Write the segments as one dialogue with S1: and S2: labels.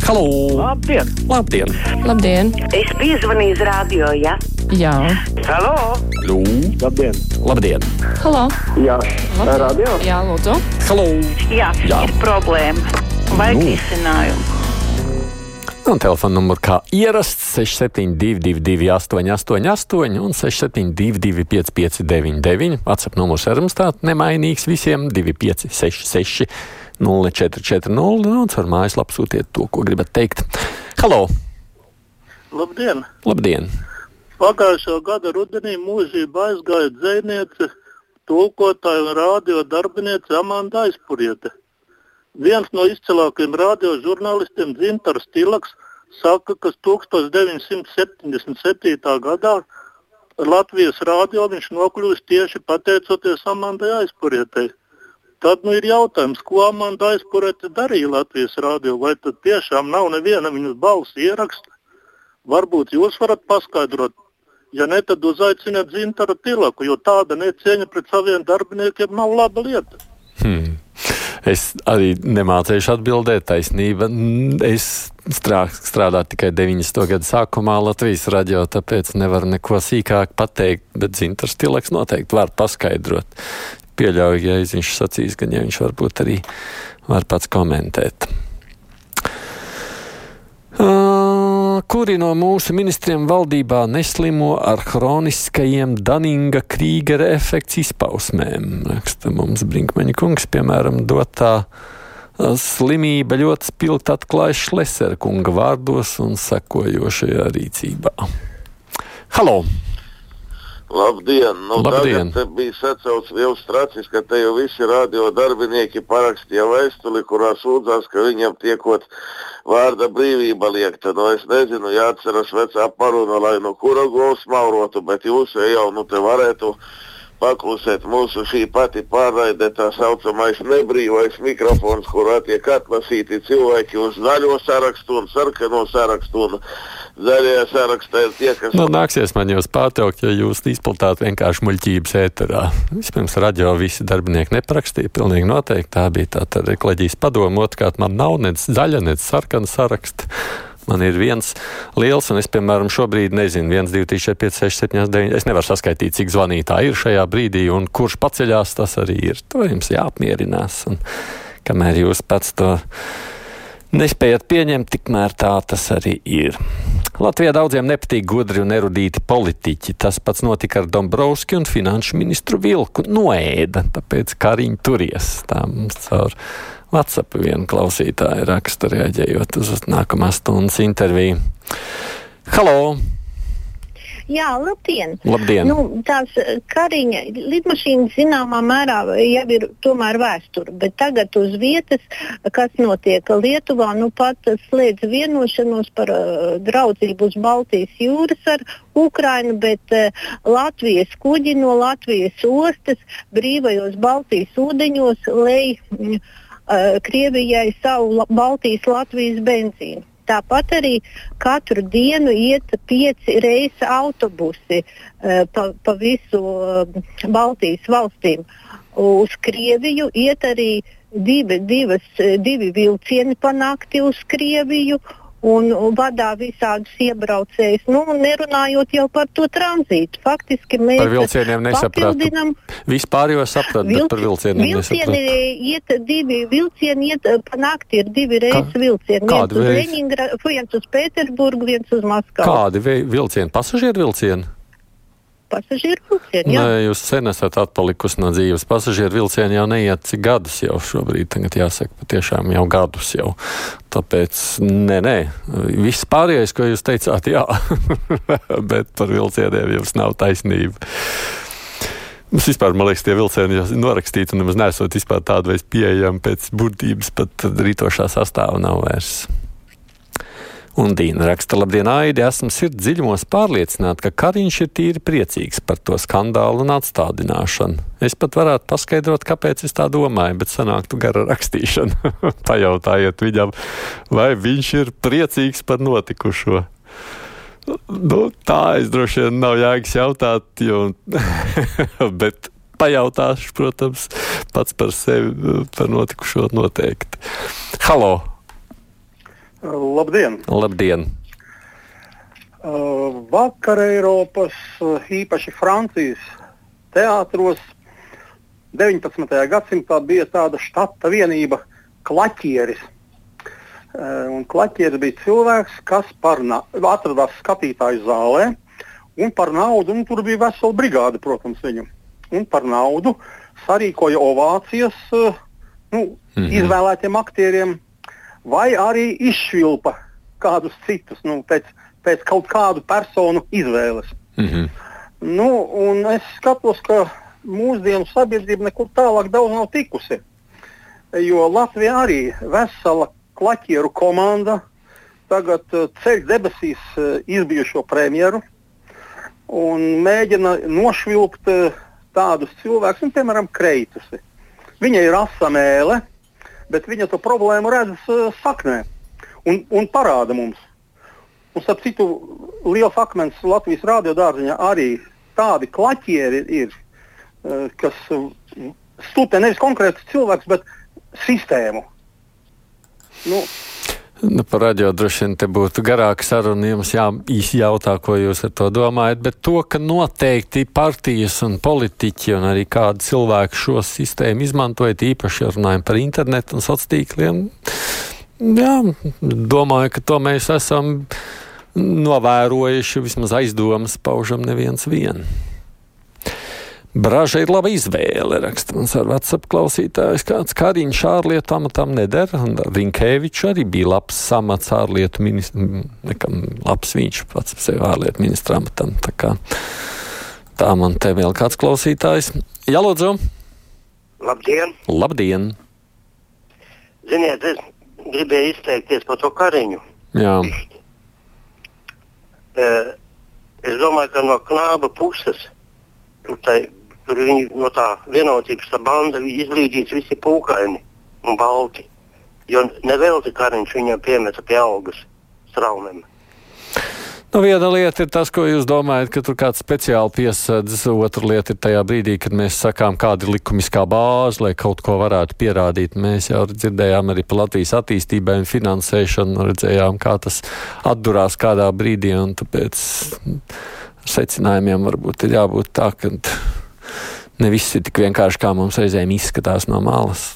S1: Halo!
S2: Labdien!
S1: Labdien!
S3: Labdien!
S4: Es piezvanīju uz radio, ja?
S3: Jā.
S4: Halo!
S1: Lū!
S2: Labdien!
S1: Labdien!
S3: Halo!
S2: Jā, radio?
S3: Jā, lūdzu.
S1: Halo!
S4: Jā,
S1: Jā.
S4: ir problēma. Vajag
S1: Nu.
S4: risinājumu.
S1: Un telefona numur kā ierasts 6722 888 un 672 559, WhatsApp numurs ir mums tāds nemainīgs visiem 2566 0440, un caur mājaslapu sūtiet to, ko gribat teikt. Halo!
S5: Labdien!
S1: Labdien!
S5: Pagājušā gada rudenī mūžībā aizgāja dzejniece, tulkotāja un radio darbiniece Amanda Aizpuriete. Viens no izcilākajiem radio žurnālistiem Dzintars Tilaks saka, ka 1977. gadā Latvijas radio viņš nokļuvis tieši pateicoties Amandai Aizpurietei. Tad ir jautājums, ko Amanda Aizpuriete darīja Latvijas radio, vai tad tiešām nav neviena viņas balss ieraksta? Varbūt jūs varat paskaidrot. Ja ne, tad uzaiciniet Dzintaru Tilaku, jo tāda necieņa pret saviem darbiniekiem nav laba lieta.
S1: Es arī nemācējuši atbildēt, taisnība. Es strādāju tikai 90. gadu sākumā Latvijas radio, tāpēc nevaru neko sīkāk pateikt, bet Dzintars Tilaks noteikti var paskaidrot. Pieļauju, ja viņš sacīs, gan ja viņš varbūt arī var pats komentēt. Kuri no mūsu ministriem valdībā neslimo ar hroniskajiem Daninga-Krīgera efekts izpausmēm? Raksta mums Brinkmaņa kungs, piemēram, dotā slimība ļoti spilgt atklājas Šlesera kunga vārdos un sekojošajā rīcībā. Halo!
S6: Labdien!
S1: Labdien.
S6: Tagad bija sacauts Liels Tracis, ka te jau visi radio darbinieki parakstīja vēstuli, kurā sūdzās, ka viņam tiekot vārda brīvība liekta. Es nezinu, jāatceras vecā paruna, lai kura govs maurotu, bet jūs jau te varētu paklusēt mūsu šī pati pārraide, tā saucamais nebrīvais mikrofons, kurā tiek atlasīti cilvēki uz zaļo sarakstu un sarkano sarakstu, un zaļajā sarakstā ir tie, kas...
S1: Nāksies man jūs pārtraukt, ja jūs izplatāt vienkārši muļķības ēterā. Vispirms radio visi darbinieki neparakstīja, pilnīgi noteikti. Tā bija tā rekleģijas padoma, otrkārt man nav nec zaļa, nec sarkana saraksta. Man ir viens liels, un es, piemēram, šobrīd nezinu, 1, 2, 3, 4, 5, 6, 7, 8, 9. Es nevaru saskaitīt, cik zvanītāji ir šajā brīdī, un kurš paceļās, tas arī ir. To jums jāapmierinās. Un kamēr jūs pats to nespējat pieņemt, tikmēr tā tas arī ir. Latvijā daudziem nepatīk gudri un erudīti politiķi. Tas pats notika ar Dombrovski un finanšu ministru Vilku noēda, tāpēc Kariņi turies. Tā mums caur WhatsApp viena klausītāja raksta, reaģējot uz nākamās stundas interviju. Halo!
S7: Jā, labdien!
S1: Labdien!
S7: Tās Kariņa lidmašīnas zināmā mērā jau ir tomēr vēsture, bet tagad uz vietas, kas notiek Lietuvā, pat slēdz vienošanos par draudzību uz Baltijas jūras ar Ukrainu, bet Latvijas kuģi no Latvijas ostas brīvajos Baltijas ūdeņos lej Krievijai savu Baltijas-Latvijas benzīnu. Tāpat arī katru dienu iet 5 reisi autobusi pa visu Baltijas valstīm. Uz Krieviju iet arī divi vilcieni pa nakti uz Krieviju un vadā visādus iebraucējus. Nerunājot jau par to tranzītu. Faktiski mēs
S1: par vilcieniem nesapratu. Vispār jau sapratu, bet par vilcieniem nesapratu.
S7: Divi vilcieni iet pa nakti, ir 2 reisi vilcieni. Viens uz Leņingradu, viens uz Pēterburgu, viens uz Maskavu.
S1: Kādi vilcieni? Pasažieru vilcieni?
S7: Pasažieru vilcieni, jā.
S1: Nē, jūs sen esat atpalikusi no dzīves. Pasažieru vilcieni jau neiet cik gadus jau šobrīd, tagad jāsaka, patiešām jau gadus jau. Tāpēc, nē, viss pārējais, ko jūs teicāt, jā, bet par vilcieniem jums nav taisnība. Mums vispār, man liekas, tie vilcieni jau norakstīti un nemaz nesot vispār tādu veids pieejami pēc būtības, pat rītošā sastāva nav vairs. Un Dīna raksta, labdien, Aidi, esmu sirds dziļumos pārliecināta, ka Kariņš ir tīri priecīgs par to skandālu un atstādināšanu. Es pat varētu paskaidrot, kāpēc es tā domāju, bet sanāktu gara rakstīšana. Pajautājiet viņam, vai viņš ir priecīgs par notikušo. Tā es droši vien nav jēgas jautāt, bet pajautāšu, protams, pats par sevi par notikušo noteikti. Halo!
S2: Labdien!
S1: Labdien!
S2: Vakar Eiropas, īpaši Francijas teātros 19. gadsimtā bija tāda štata vienība klaķieris. Un klaķieris bija cilvēks, kas atradās skatītāju zālē un par naudu, un tur bija vesela brigāde, protams, viņu. Un par naudu sarīkoja ovācijas izvēlētiem aktieriem vai arī izšvilpa kādus citus, pēc kaut kādu personu izvēles. Un es skatos, ka mūsdienu sabiedrība nekur tālāk daudz nav tikusi, jo Latvijā arī vesela klaķieru komanda tagad ceļ debesīs izbijušo premjeru un mēģina nošvilpt tādus cilvēkus, piemēram, Kreitusi. Viņa ir asa mēle, bet viņa to problēmu redz saknē un parāda mums. Un starp citu, liels akmens Latvijas radiodārziņā arī tādi klaķieri ir, kas studē nevis konkrēts cilvēks, bet sistēmu.
S1: Par radio droši vien te būtu garāka saruna, jums īsi jautā, ko jūs ar to domājat, bet to, ka noteikti partijas un politiķi un arī kādi cilvēki šo sistēmu izmantojat, īpaši runājam par internetu un sociāliem, domāju, ka to mēs esam novērojuši, vismaz aizdomas paužam neviens vien. Braža ir laba izvēle, raksta mums ar WhatsApp klausītājs. Kāds Kariņš ārlietu amatam neder, un Rinkēvičs arī bija labs amats ārlietu ministram, labs viņš pats sev ārlietu ministra amatam. Tā man te vēl kāds klausītājs. Jā, lūdzu.
S3: Labdien.
S1: Labdien.
S3: Ziniet, es gribēju izteikties par to Kariņu.
S1: Jā.
S3: Es domāju, ka no Knāba puses tur viņi no tā vienotības tā banda izlīdzīts visi pūkaini un balti. Jo nevelti Kariņš viņam piemeta pie algas straumēm.
S1: Viena lieta ir tas, ko jūs domājat, ka tur kāds speciāli piesadz. Otra lieta ir tajā brīdī, kad mēs sakām, kāda ir likumiskā bāze, lai kaut ko varētu pierādīt. Mēs jau dzirdējām arī par Latvijas attīstībai un finansēšanu, redzējām, kā tas atdurās kādā brīdī, un tāpēc secinājumiem varbūt ir jābūt tā, ka ne viss ir tik vienkārši, kā mums reizēm izskatās no malas.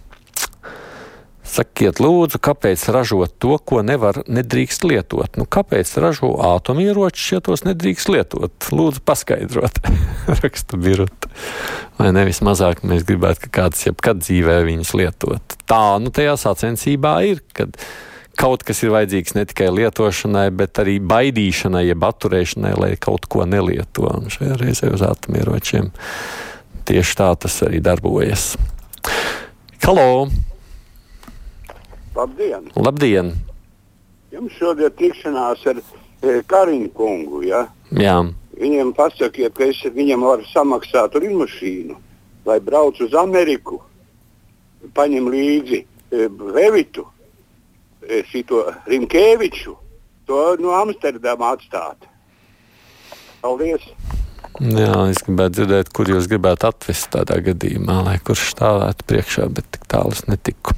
S1: Sakiet, lūdzu, kāpēc ražot to, ko nedrīkst lietot? Kāpēc ražo ātomieročus, ja tos nedrīkst lietot? Lūdzu, paskaidrot. Raksta Birta. Vai nevis mazāk mēs gribētu, ka kāds jebkad dzīvē viņus lietot. Tā, tajā sacensībā ir, kad kaut kas ir vajadzīgs ne tikai lietošanai, bet arī baidīšanai, jeb atturēšanai, lai kaut ko nelieto. Un šajā reizē uz atomieročiem tieši tā tas arī darbojas. Halo!
S8: Labdien!
S1: Labdien!
S8: Jums šodien tikšanās ar Kariņu kungu, ja?
S1: Jā.
S8: Viņiem pasakiet, ka es viņam varu samaksāt lidmašīnu, lai brauc uz Ameriku, paņem līdzi Vevitu, šito Rinkēviču, to no Amsterdama atstāt. Paldies!
S1: Jā, es gribētu dzirdēt, kur jūs gribētu atvest tādā gadījumā, lai kurš stāvētu priekšā, bet tik tālu es netiku.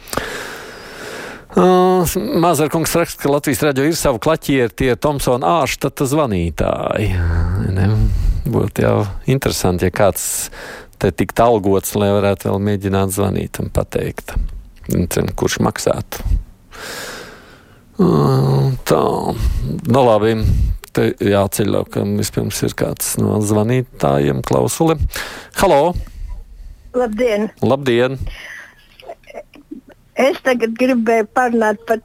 S1: Mazarkungs raksta, ka Latvijas radio ir savu klaķieri, tie Tomsona ārštata zvanītāji. Būtu jau interesanti, ja kāds te tikt algots, lai varētu vēl mēģināt zvanīt un pateikt, kurš maksātu. Tā, labi, te jāceļ, ka vispirms ir kāds no zvanītājiem klausuli. Halo!
S7: Labdien!
S1: Labdien!
S7: Es tagad gribēju parunāt par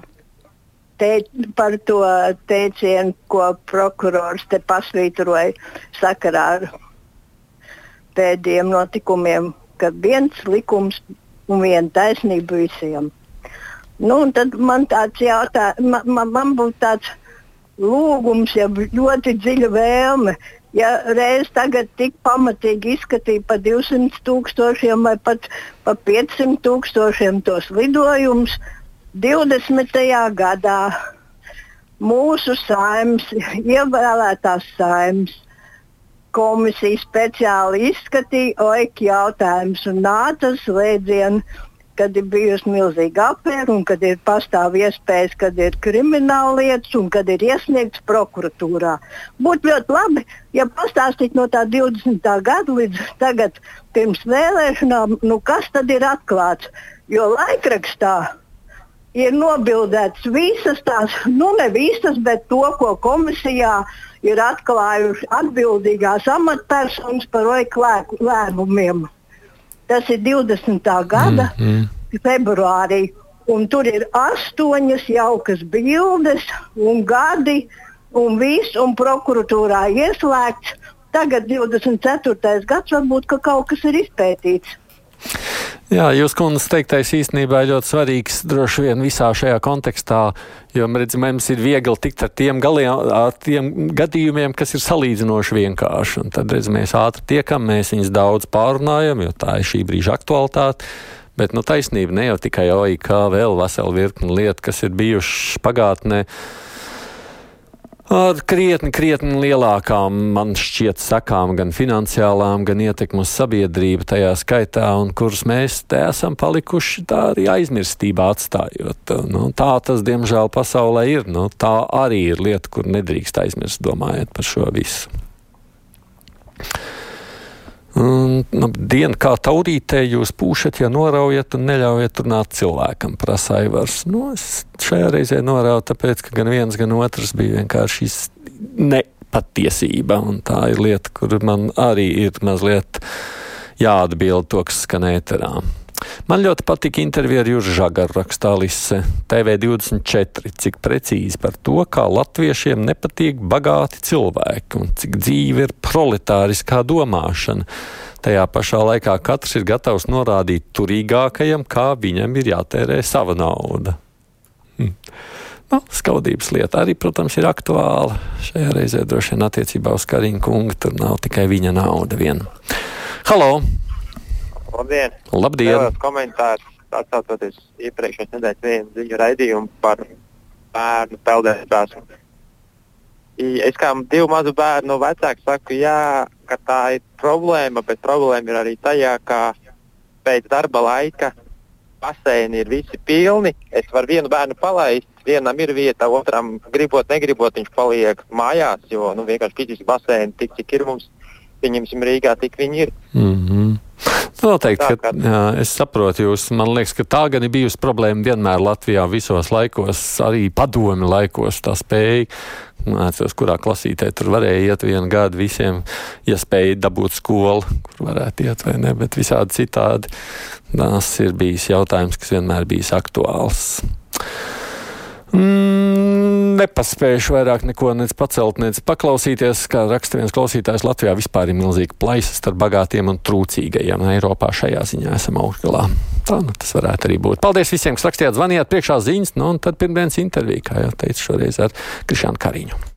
S7: to teicienu, ko prokurors te pasvītroja sakarā ar pēdējiem notikumiem, ka viens likums un viena taisnība visiem. Un tad man tāds man būtu tāds lūgums, ja ļoti dziļa vēlme, ja reiz tagad tik pamatīgi izskatīja pa 200,000 vai pat pa 500,000 tos lidojumus, 20. gadā mūsu saimnes, ievēlētās saimnes komisija speciāli izskatīja OIK jautājumus un nāca slēdzienu, kad ir bijusi milzīga afēra un kad ir pastāv iespējas, kad ir krimināla lietas un kad ir iesniegts prokuratūrā. Būtu ļoti labi, ja pastāstītu no tā 20. gada līdz tagad pirms vēlēšanām, kas tad ir atklāts. Jo laikrakstā ir nobildēts visas tās, ne visas, bet to, ko komisijā ir atklājuši atbildīgās amatpersonas par lēmumiem. Tas ir 20. gada februārī, un tur ir 8 jaukas bildes un gadi, un viss, un prokuratūrā ieslēgts. Tagad 24. gads varbūt, ka kaut kas ir izpētīts.
S1: Jā, jūs, kundze, teiktais īstenībā ir ļoti svarīgs droši vien visā šajā kontekstā, jo, mums ir viegli tikt ar tiem gadījumiem, kas ir salīdzinoši vienkārši. Un tad, mēs ātri tiekam, mēs viņus daudz pārunājam, jo tā ir šī brīža aktualitāte. Bet, taisnība ne jau tikai OIK, vēl vesela virkni lietu, kas ir bijušas pagātnē, ar krietni lielākām, man šķiet, sekām, gan finansiālām, gan ietekmu uz sabiedrību tajā skaitā, un kuras mēs te esam palikuši tā arī aizmirstībā atstājot. Tā tas, diemžēl, pasaulē ir. Tā arī ir lieta, kur nedrīkst aizmirst, domājot par šo visu. Diena kā taurītē jūs pūšat, ja noraujat un neļaujat runāt cilvēkam, prasa Aivars. Es šajā reizē norauju, tāpēc, ka gan viens, gan otrs bija vienkārši nepatiesība, un tā ir lieta, kur man arī ir mazliet jāatbild to, kas skan ēterā. Man ļoti patika intervija ar Juru Žagaru, rakstā Lise, TV24, cik precīzi par to, kā latviešiem nepatīk bagāti cilvēki un cik dzīve ir proletāriskā domāšana. Tajā pašā laikā katrs ir gatavs norādīt turīgākajam, kā viņam ir jātērē sava nauda. Skaudības lieta arī, protams, ir aktuāla. Šajā reizē droši vien attiecībā uz Kariņa kungu tur nav tikai viņa nauda viena. Halo!
S9: Labdien!
S1: Labdien!
S9: Vēlos komentārs, atsaucoties iepriekšējās nedēļas vienu ziņu raidījumu par bērnu peldēšanās. Es kā 2 mazu bērnu vecāku saku, ka tā ir problēma, bet problēma ir arī tajā, ka pēc darba laika baseini ir visi pilni. Es varu vienu bērnu palaist, vienam ir vieta, otram gribot, negribot, viņš paliek mājās, jo vienkārši fiziski baseini tik, cik ir mums, pieņemsim Rīgā, tik viņi ir.
S1: Noteikti, ka es saprotu jūs. Man liekas, ka tā gan ir bijusi problēma vienmēr Latvijā visos laikos, arī padomi laikos tā spēja. Atceros, kurā klasītē tur varēja iet 1 gadu visiem, ja spēja dabūt skolu, kur varētu iet vai ne, bet visādi citādi. Tas ir bijis jautājums, kas vienmēr bijis aktuāls. Nepaspējuši vairāk neko nec pacelt, nec paklausīties, kā raksta viens klausītājs. Latvijā vispār ir milzīga plaisa starp bagātiem un trūcīgajiem. Eiropā šajā ziņā esam augšgalā. Tā tas varētu arī būt. Paldies visiem, kas rakstījāt, zvanījāt, priekšā ziņas, un tad pirmdienas intervija, kā jau teicu šoreiz ar Krišānu Kariņu.